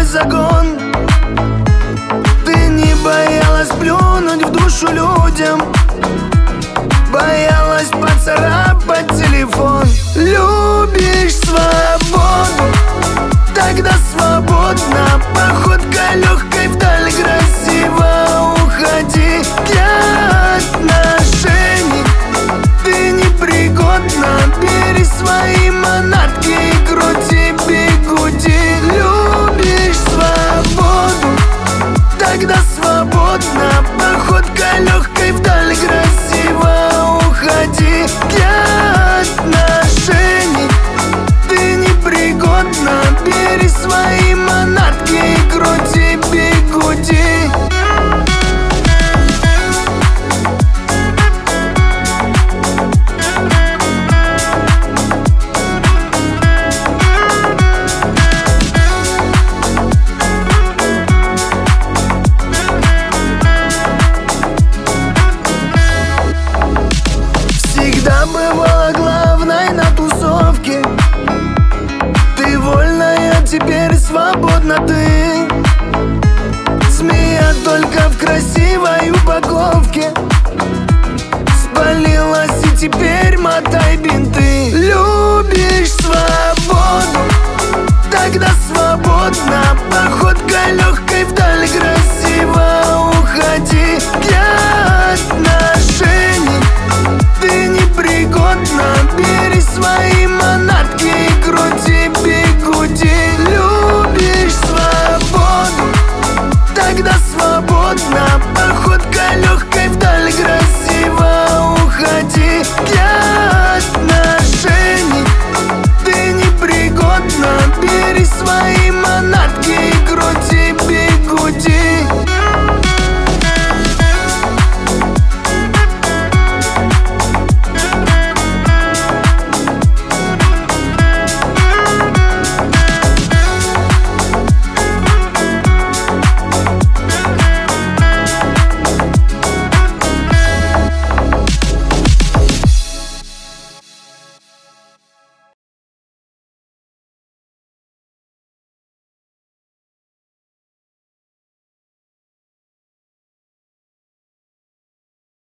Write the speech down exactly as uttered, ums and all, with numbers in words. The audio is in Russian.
свой загон. Ты не боялась плюнуть в душу людям, боялась поцарапать телефон. Любишь свободу, тогда свободно. Походка легкой вдаль, красиво уходи. Для отношений ты непригодна. Бери свои манатки и крути бигуди. Любишь свободу, тогда свободно. Походка легкой вдаль, красиво уходи. Для отношений ты непригодна. Бери свои манатки и крути бигуди. Всегда бывала главной на тусовке. Ты вольная, теперь свободна ты. Змея только в красивой упаковке. Спалилась и теперь мотай бинты. Любишь свободу, тогда свободно. Походка легкой вдаль,